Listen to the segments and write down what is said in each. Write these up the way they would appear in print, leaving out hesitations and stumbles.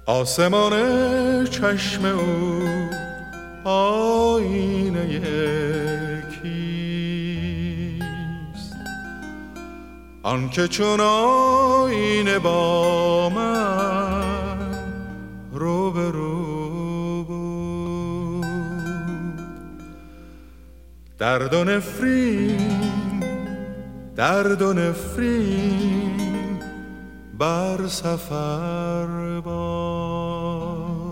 آسمان چشم او آینه کیست؟ آن که چون آینه با من روبرو بود. درد و نفرین بر سفر باد.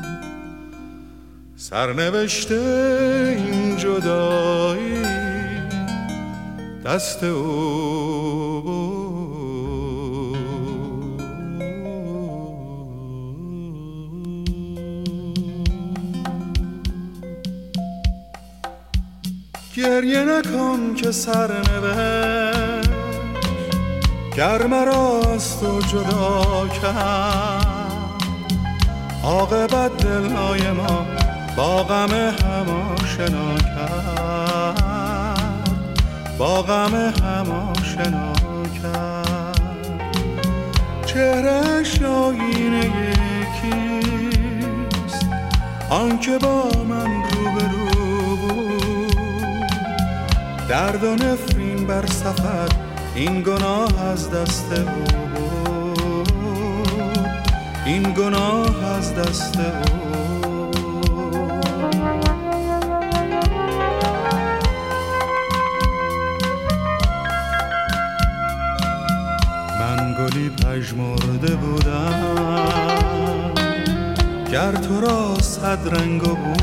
سرنوشت این جدایی دست او بود. گریه نکن که سرنوشت گر مرا از تو جدا کرد. عاقبت دلهای ما با غم هم آشنا کرد، با غم هم آشنا کرد. چهره‌اش آینه کیست؟ آن که با من روبرو بود. درد و نفرین بر سفر این گناه از دست او بود، این گناه از دست او. من گلی پژمرده بودم گر تو را صد رنگ و بو.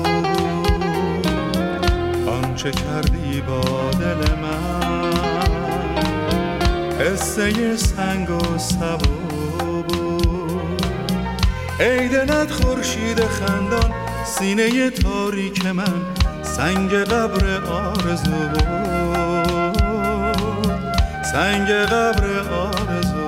آنچه کردی با دل من قصه سنگ و سبو بود. ای دلت خورشید خندان، سینه تاریک من سنگ قبر آرزو بود، سنگ قبر آرزو.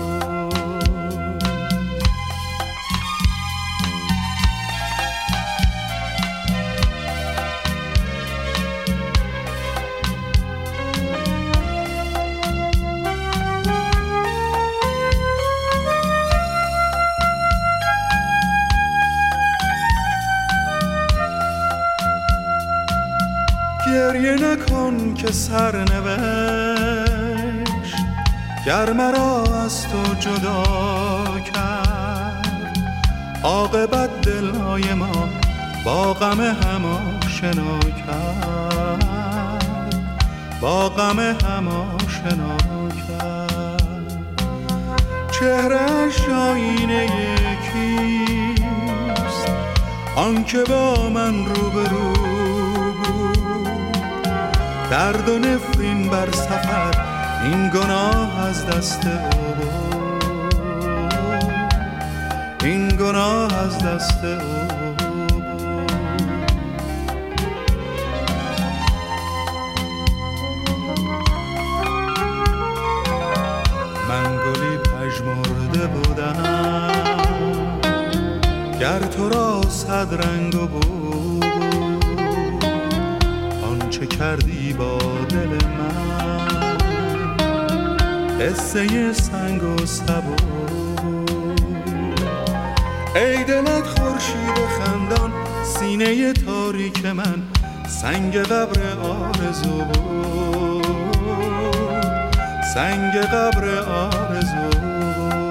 گریه نکن که سرنوشت گر مرا از تو جدا کرد. عاقبت دلهای ما با غم هم آشنا کرد، با غم هم آشنا کرد. چهره‌اش آینه کیست؟ آن که با من روبرو. درد و نفرین بر سفر این گناه از دست او بود، این گناه از دست او بود. من گلی پژمرده بودم گر تو را صد رنگ و بو. چه کردی با دل من قصه سنگ و سبو. ای دلت خورشید خندان، سینه تاریک من سنگ قبر آرزو بود، سنگ قبر آرزو بود.